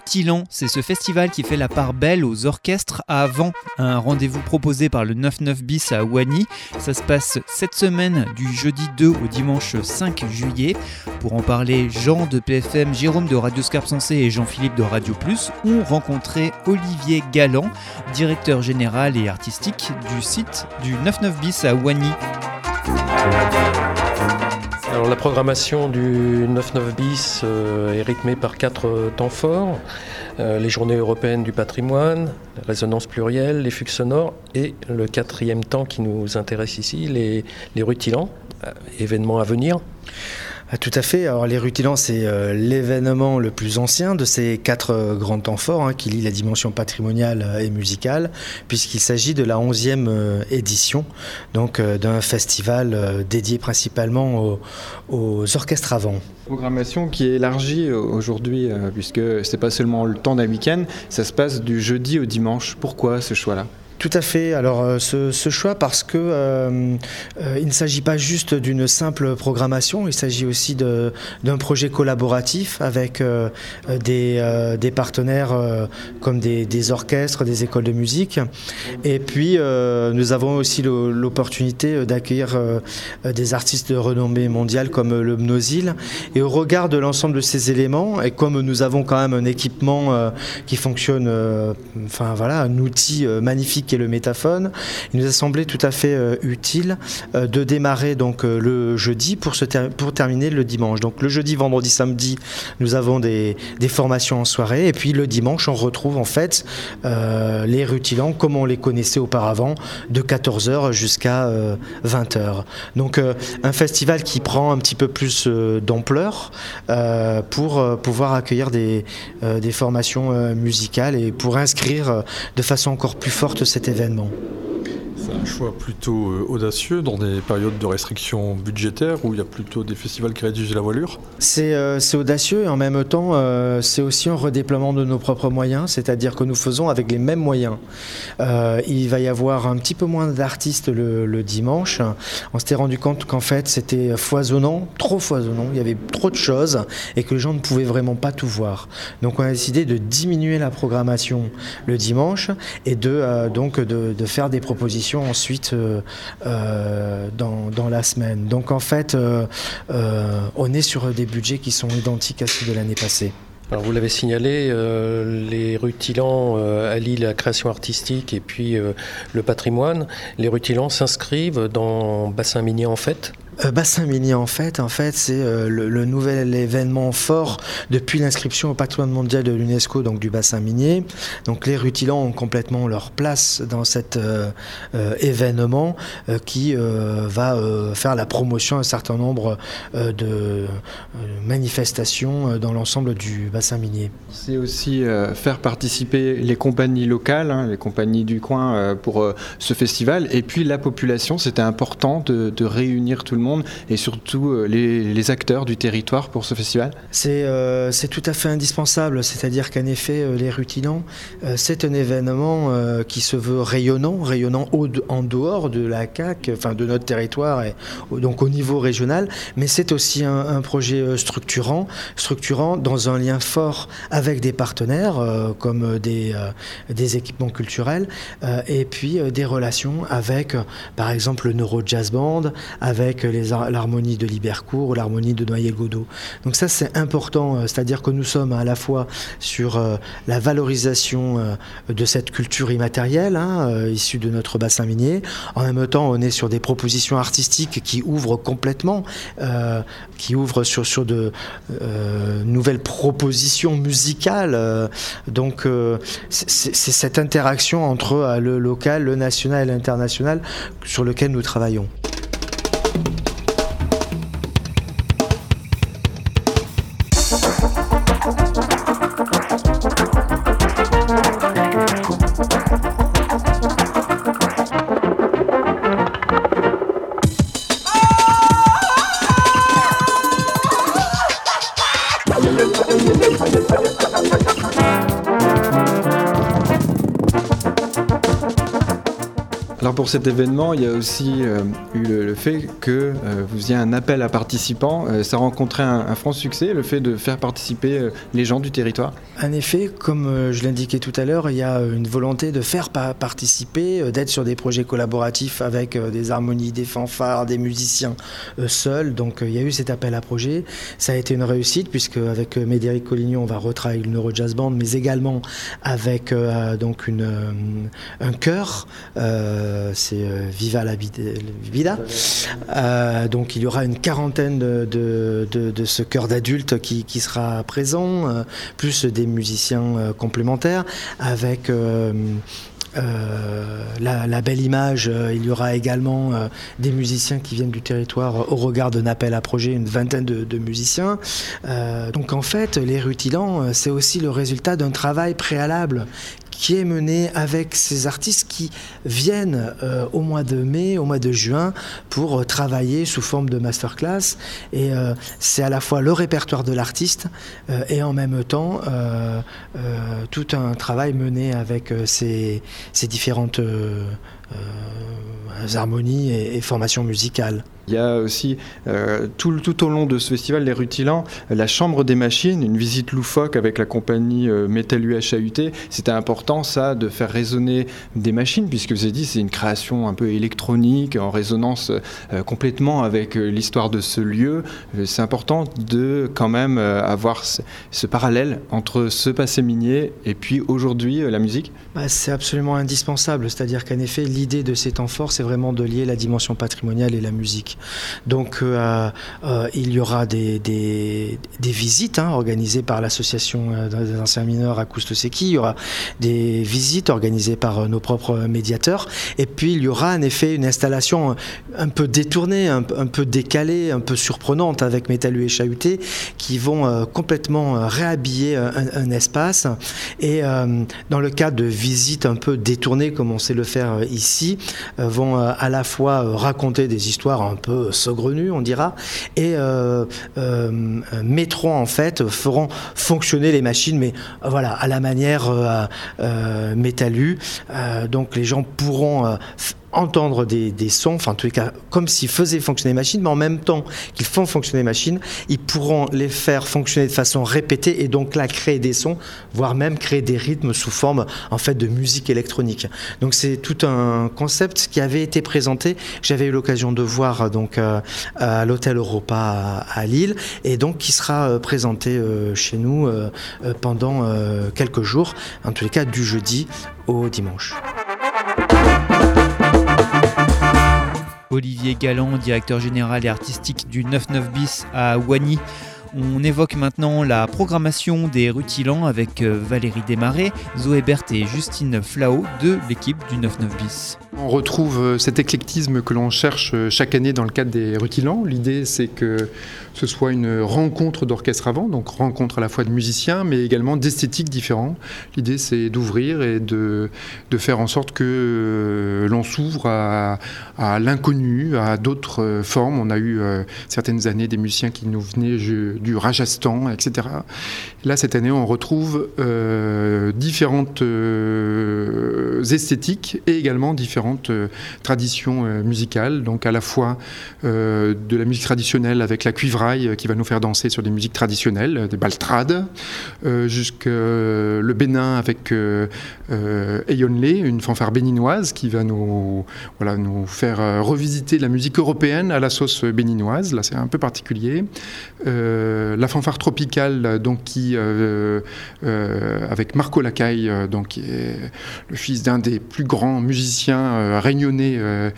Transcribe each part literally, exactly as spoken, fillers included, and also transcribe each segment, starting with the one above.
Rutilant, c'est ce festival qui fait la part belle aux orchestres à Avant, un rendez-vous proposé par le quatre-vingt-dix-neuf bis à Ouani. Ça se passe cette semaine du jeudi deux au dimanche cinq juillet. Pour en parler, Jean de P F M, Jérôme de Radio Scarpe Sensée et Jean-Philippe de Radio Plus ont rencontré Olivier Galland, directeur général et artistique du site du quatre-vingt-dix-neuf bis à Ouani. Alors, la programmation du quatre-vingt-dix-neuf bis euh, est rythmée par quatre euh, temps forts. Euh, les journées européennes du patrimoine, la résonance plurielle, les fugues sonores et le quatrième temps qui nous intéresse ici, les, les rutilants, euh, événements à venir. Ah, tout à fait. Alors les rutilants, c'est euh, l'événement le plus ancien de ces quatre euh, grands temps forts hein, qui lient la dimension patrimoniale euh, et musicale, puisqu'il s'agit de la onzième euh, édition donc, euh, d'un festival euh, dédié principalement aux, aux orchestres Avant. Programmation qui est élargie aujourd'hui, euh, puisque c'est pas seulement le temps d'un week-end, ça se passe du jeudi au dimanche. Pourquoi ce choix-là ? Tout à fait. Alors euh, ce, ce choix parce que euh, euh, il ne s'agit pas juste d'une simple programmation, il s'agit aussi de, d'un projet collaboratif avec euh, des, euh, des partenaires euh, comme des, des orchestres, des écoles de musique. Et puis euh, nous avons aussi le, l'opportunité d'accueillir euh, des artistes de renommée mondiale comme le Mnosil. Et au regard de l'ensemble de ces éléments, et comme nous avons quand même un équipement euh, qui fonctionne, euh, enfin voilà, un outil euh, magnifique qui est le métaphone, il nous a semblé tout à fait euh, utile euh, de démarrer donc euh, le jeudi pour, se ter- pour terminer le dimanche. Donc le jeudi, vendredi, samedi, nous avons des, des formations en soirée et puis le dimanche, on retrouve en fait euh, les rutilants comme on les connaissait auparavant de quatorze heures jusqu'à euh, vingt heures. Donc euh, un festival qui prend un petit peu plus euh, d'ampleur euh, pour euh, pouvoir accueillir des, euh, des formations euh, musicales et pour inscrire euh, de façon encore plus forte cet événement. C'est un choix plutôt euh, audacieux dans des périodes de restrictions budgétaires où il y a plutôt des festivals qui rédigent la voilure. C'est, euh, c'est audacieux et en même temps euh, c'est aussi un redéploiement de nos propres moyens, c'est-à-dire que nous faisons avec les mêmes moyens. Euh, il va y avoir un petit peu moins d'artistes le, le dimanche. On s'était rendu compte qu'en fait c'était foisonnant, trop foisonnant, il y avait trop de choses et que les gens ne pouvaient vraiment pas tout voir. Donc on a décidé de diminuer la programmation le dimanche et de, euh, donc de, de faire des propositions ensuite euh, euh, dans, dans la semaine. Donc en fait, euh, euh, on est sur des budgets qui sont identiques à ceux de l'année passée. Alors vous l'avez signalé, euh, les rutilants euh, allient la création artistique et puis euh, le patrimoine. Les rutilants s'inscrivent dans Bassin Minier en Fête. Euh, Bassin Minier en fait, en fait, c'est euh, le, le nouvel événement fort depuis l'inscription au patrimoine mondial de l'UNESCO, donc du bassin minier. Donc les rutilants ont complètement leur place dans cet euh, euh, événement euh, qui euh, va euh, faire la promotion d'un certain nombre euh, de euh, manifestations euh, dans l'ensemble du bassin minier. C'est aussi euh, faire participer les compagnies locales, hein, les compagnies du coin euh, pour euh, ce festival, et puis la population. C'était important de, de réunir tout le monde et surtout euh, les, les acteurs du territoire pour ce festival. C'est, euh, c'est tout à fait indispensable, c'est-à-dire qu'en effet, euh, les rutilants, euh, c'est un événement euh, qui se veut rayonnant, rayonnant au, en dehors de la C A C, enfin de notre territoire, et donc au niveau régional, mais c'est aussi un, un projet structurant, structurant dans un lien fort avec des partenaires euh, comme des, euh, des équipements culturels euh, et puis euh, des relations avec, euh, par exemple, le Neuro Jazz Band, avec les, l'harmonie de Libercourt ou l'harmonie de Noyer-Godot. Donc ça, c'est important, euh, c'est-à-dire que nous sommes à la fois sur euh, la valorisation euh, de cette culture immatérielle hein, euh, issue de notre bassin minier. En même temps, on est sur des propositions artistiques qui ouvrent complètement, euh, qui ouvrent sur, sur de euh, nouvelles propositions musicales. Euh, donc euh, c'est, c'est cette interaction entre euh, le local, le national et l'international sur lequel nous travaillons. pour cet événement, il y a aussi euh, eu le, le fait que euh, vous faisiez un appel à participants. Euh, ça rencontrait un, un franc succès, le fait de faire participer euh, les gens du territoire. En effet, comme euh, je l'indiquais tout à l'heure, il y a une volonté de faire pa- participer, euh, d'être sur des projets collaboratifs avec euh, des harmonies, des fanfares, des musiciens euh, seuls. Donc euh, il y a eu cet appel à projet. Ça a été une réussite puisque avec euh, Médéric Collignon, on va retravailler le Neurojazz Band, mais également avec euh, donc une, euh, un chœur. Euh, c'est euh, Viva la Vida. Euh, donc il y aura une quarantaine de, de, de, de ce chœur d'adultes qui, qui sera présent, euh, plus des musiciens euh, complémentaires avec euh, Euh, la, la belle image, euh, il y aura également euh, des musiciens qui viennent du territoire euh, au regard d'un appel à projet, une vingtaine de, de musiciens. Euh, donc en fait, les rutilants, euh, c'est aussi le résultat d'un travail préalable qui est mené avec ces artistes qui viennent euh, au mois de mai, au mois de juin pour euh, travailler sous forme de masterclass. Et euh, c'est à la fois le répertoire de l'artiste euh, et en même temps euh, euh, tout un travail mené avec euh, ces, ces différentes euh, euh, harmonies et, et formations musicales. Il y a aussi, euh, tout, tout au long de ce festival, les Rutilants, la Chambre des Machines, une visite loufoque avec la compagnie euh, Metal U H A U T. C'était important, ça, de faire résonner des machines, puisque vous avez dit, c'est une création un peu électronique, en résonance euh, complètement avec euh, l'histoire de ce lieu. Euh, c'est important de, quand même, euh, avoir ce, ce parallèle entre ce passé minier et puis aujourd'hui, euh, la musique. Bah, c'est absolument indispensable. C'est-à-dire qu'en effet, l'idée de ces temps forts, c'est vraiment de lier la dimension patrimoniale et la musique. Donc euh, euh, il y aura des, des, des visites hein, organisées par l'association des anciens mineurs à Koustoseki, il y aura des visites organisées par euh, nos propres médiateurs, et puis il y aura en effet une installation un peu détournée, un, un peu décalée, un peu surprenante avec Metal U H A U T qui vont euh, complètement réhabiller un, un espace, et euh, dans le cadre de visites un peu détournées comme on sait le faire ici, euh, vont euh, à la fois euh, raconter des histoires un peu saugrenues, on dira, et euh, euh, mettront en fait, feront fonctionner les machines, mais euh, voilà, à la manière euh, euh, Métalu. Euh, donc les gens pourront euh, f- entendre des, des sons, enfin en tous les cas comme s'ils faisaient fonctionner les machines, mais en même temps qu'ils font fonctionner les machines, ils pourront les faire fonctionner de façon répétée et donc là créer des sons, voire même créer des rythmes sous forme en fait de musique électronique. Donc c'est tout un concept qui avait été présenté, que j'avais eu l'occasion de voir donc euh, à l'hôtel Europa à, à Lille, et donc qui sera euh, présenté euh, chez nous euh, euh, pendant euh, quelques jours, en tous les cas du jeudi au dimanche. Olivier Galland, directeur général et artistique du neuf-neuf bis à Wany. On évoque maintenant la programmation des Rutilants avec Valérie Desmarais, Zoé Berthe et Justine Flao de l'équipe du neuf-neuf bis. On retrouve cet éclectisme que l'on cherche chaque année dans le cadre des Rutilants. L'idée, c'est que ce soit une rencontre d'orchestre avant, donc rencontre à la fois de musiciens, mais également d'esthétiques différents. L'idée, c'est d'ouvrir et de, de faire en sorte que l'on s'ouvre à, à l'inconnu, à d'autres formes. On a eu euh, certaines années des musiciens qui nous venaient je, du Rajasthan, et cetera. Là, cette année, on retrouve euh, différentes euh, esthétiques et également différentes euh, traditions euh, musicales. Donc à la fois euh, de la musique traditionnelle avec la cuivraille qui va nous faire danser sur des musiques traditionnelles, des baltrades, euh, jusqu'au euh, le Bénin avec euh, euh, Eyonle, une fanfare béninoise qui va nous, voilà, nous faire euh, revisiter la musique européenne à la sauce béninoise. Là, c'est un peu particulier. Euh, la fanfare tropicale, donc qui euh, euh, avec Marco Lacaille, euh, donc qui est le fils d'un des plus grands musiciens euh, réunionnais, euh,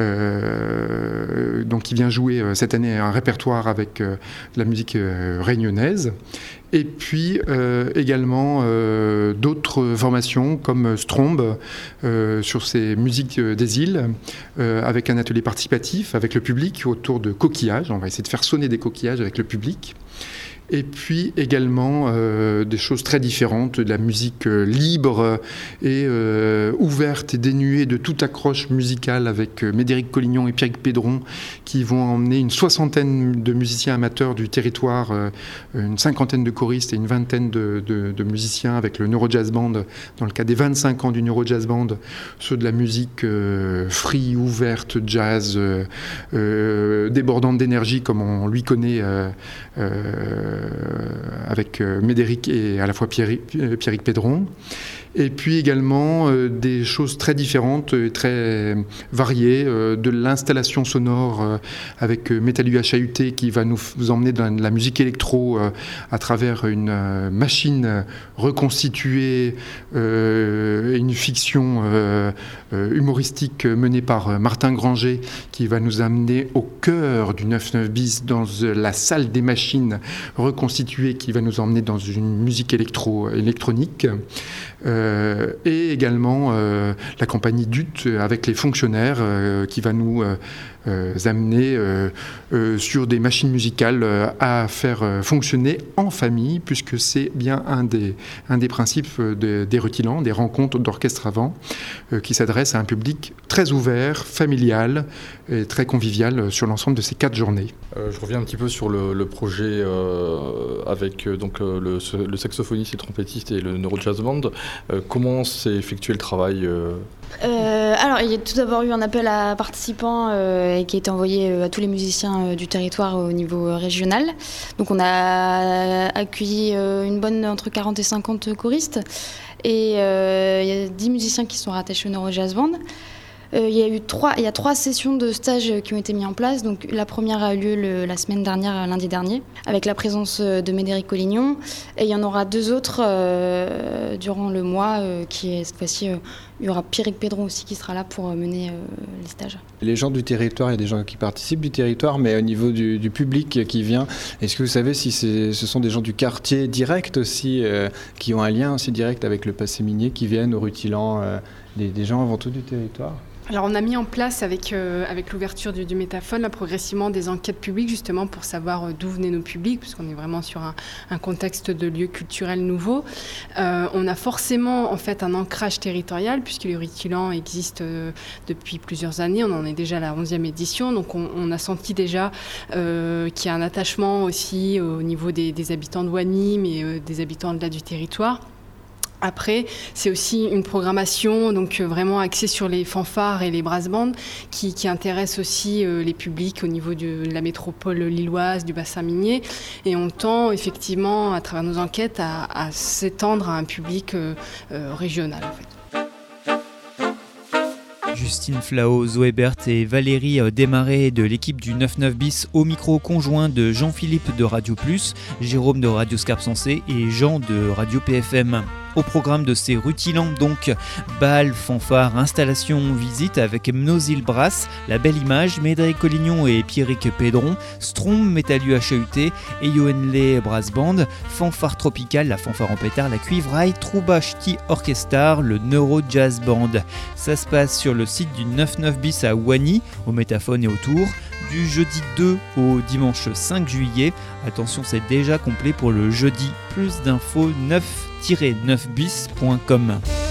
euh, donc qui vient jouer euh, cette année un répertoire avec euh, de la musique euh, réunionnaise. Et puis euh, également euh, d'autres formations comme Strombe euh, sur ces musiques euh, des îles, euh, avec un atelier participatif avec le public autour de coquillages. On va essayer de faire sonner des coquillages avec le public. Et puis également euh, des choses très différentes, de la musique euh, libre et euh, ouverte et dénuée de toute accroche musicale avec euh, Médéric Collignon et Pierrick Pédron qui vont emmener une soixantaine de musiciens amateurs du territoire, euh, une cinquantaine de choristes et une vingtaine de, de, de musiciens avec le Neurojazz Band, dans le cas des vingt-cinq ans du Neurojazz Band, ceux de la musique euh, free, ouverte, jazz, euh, euh, débordante d'énergie comme on lui connaît euh, euh, avec Médéric et à la fois Pierrick, Pierrick Pédron. Et puis également euh, des choses très différentes et très variées, euh, de l'installation sonore euh, avec euh, Metal U H A U T qui va nous, nous emmener dans la musique électro euh, à travers une euh, machine reconstituée, euh, une fiction euh, euh, humoristique menée par euh, Martin Granger qui va nous amener au cœur du neuf neuf bis dans euh, la salle des machines reconstituée qui va nous emmener dans une musique électro électronique. Euh, et également euh, la compagnie D U T avec les fonctionnaires euh, qui va nous euh, euh, amener euh, euh, sur des machines musicales euh, à faire euh, fonctionner en famille, puisque c'est bien un des, un des principes de, des Rutilants, des rencontres d'orchestre avant, euh, qui s'adressent à un public très ouvert, familial et très convivial sur l'ensemble de ces quatre journées. Euh, je reviens un petit peu sur le, le projet euh, avec euh, donc, euh, le, le saxophoniste, le trompettiste et le Neurojazz Band. Euh, comment s'est effectué le travail euh... Euh, alors, il y a tout d'abord eu un appel à participants euh, qui a été envoyé euh, à tous les musiciens euh, du territoire au niveau euh, régional. Donc, on a accueilli euh, une bonne entre quarante et cinquante choristes. Et euh, il y a dix musiciens qui sont rattachés au Neurojazz Band. Euh, il y a eu trois, il y a trois sessions de stage qui ont été mises en place. Donc, la première a eu lieu le, la semaine dernière, lundi dernier, avec la présence de Médéric Collignon. Et il y en aura deux autres euh, durant le mois, euh, qui est cette fois-ci, euh, il y aura Pierrick Pédron aussi qui sera là pour mener euh, les stages. Les gens du territoire, il y a des gens qui participent du territoire, mais au niveau du, du public qui vient, est-ce que vous savez si c'est, ce sont des gens du quartier direct aussi, euh, qui ont un lien aussi direct avec le passé minier, qui viennent au Rutilant, euh, des, des gens avant tout du territoire ? Alors on a mis en place avec, euh, avec l'ouverture du, du Métaphone là, progressivement des enquêtes publiques justement pour savoir d'où venaient nos publics, puisqu'on est vraiment sur un, un contexte de lieu culturel nouveau. Euh, on a forcément en fait un ancrage territorial puisque le Rutilant existe euh, depuis plusieurs années, on en est déjà à la onzième édition, donc on, on a senti déjà euh, qu'il y a un attachement aussi au niveau des, des habitants de Wany, mais euh, des habitants de là du territoire. Après, c'est aussi une programmation donc vraiment axée sur les fanfares et les brass bands qui, qui intéresse aussi euh, les publics au niveau de la métropole lilloise, du bassin minier. Et on tend effectivement, à travers nos enquêtes, à, à s'étendre à un public euh, euh, régional en fait. Justine Flao, Zoé Berthe et Valérie Desmarais de l'équipe du neuf neuf bis au micro conjoint de Jean-Philippe de Radio Plus, Jérôme de Radio Scarpe Sensée et Jean de Radio P F M. Au programme de ces Rutilants, donc, bal, fanfare, installation, visite avec Mnosil Brass, La Belle Image, Médéric Collignon et Pierrick Pédron, Strom, Metal U H A U T et Yoenle Brass Band, fanfare tropicale, la fanfare en pétard, la cuivraille, Trouba Ch'ti Orchestar, le Neurojazz Band. Ça se passe sur le site du neuf neuf bis à Wany, au Métaphone et autour, du jeudi deux au dimanche cinq juillet. Attention, c'est déjà complet pour le jeudi. Plus d'infos neuf tiret neuf bis point com.